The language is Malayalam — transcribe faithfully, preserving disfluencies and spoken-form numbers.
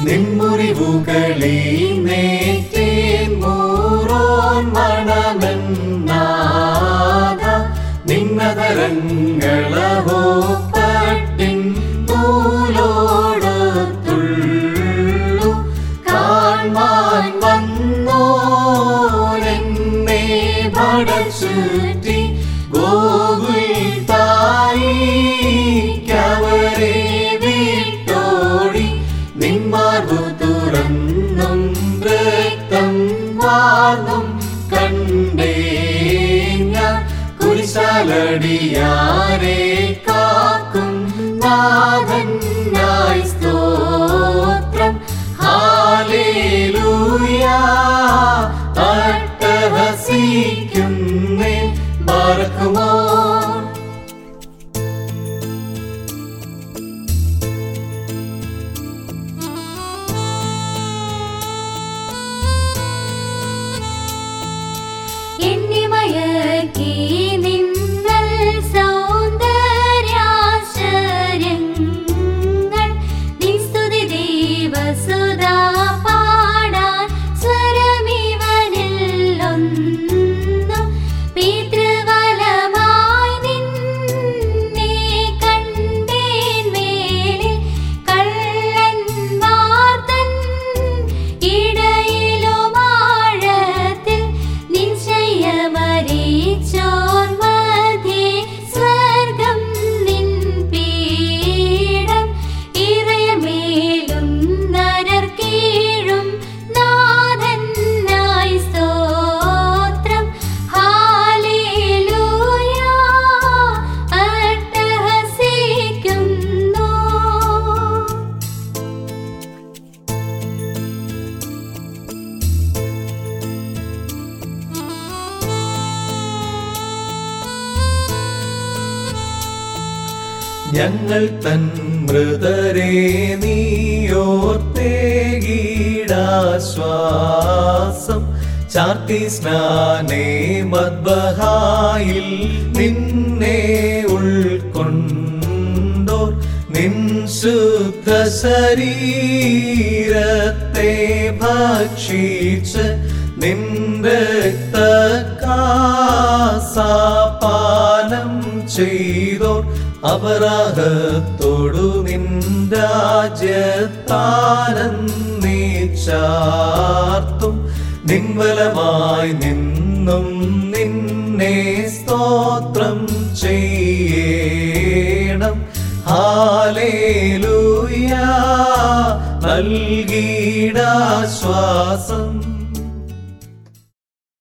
നിൻമുറിവുകളീന്നേറ്റേൻ മൂറോൻ മണമെന്നാഥ നിന്നതരങ്ങളഹോ പട്ടിൻ നൂലോടത്തുള്ളു കാൺമാൻ വന്നോരെന്നെ ഭടച്ചുറ്റി ഗോകുൽ തായിക്കവരെ വിട്ടോടി നിന്മാർവു തുറന്നും രക്തം വാർന്നും കണ്ടേ ഞാൻ കുരിശാലടിയാരെ കാക്കും നാഥനായി സ്തോത്രം ഹല്ലേലൂയ അട്ടഹസിക്കുന്നേ ബാറക്കുമോ. ഞങ്ങൾ തൻ മൃതരെ നീയോർത്തേകീടാശ്വാസം ചാർത്തി സ്നാനേ മദ്ബഹായിൽ നിന്നെ ഉൾക്കൊണ്ടോർ നിൻ ശുദ്ധ ശരീരത്തെ ഭക്ഷിച്ച് നിൻ രക്തകാസാപാനം ചെയ്തോർ അപരാഹത്തോടു നിൻ രാജ്യത്താനന്ദിച്ചാർത്തും നിൻവലമായി നിന്നും നിന്നെ സ്തോത്രം ചെയ്യേണം ഹല്ലേലൂയ നൽകിടാശ്വാസം.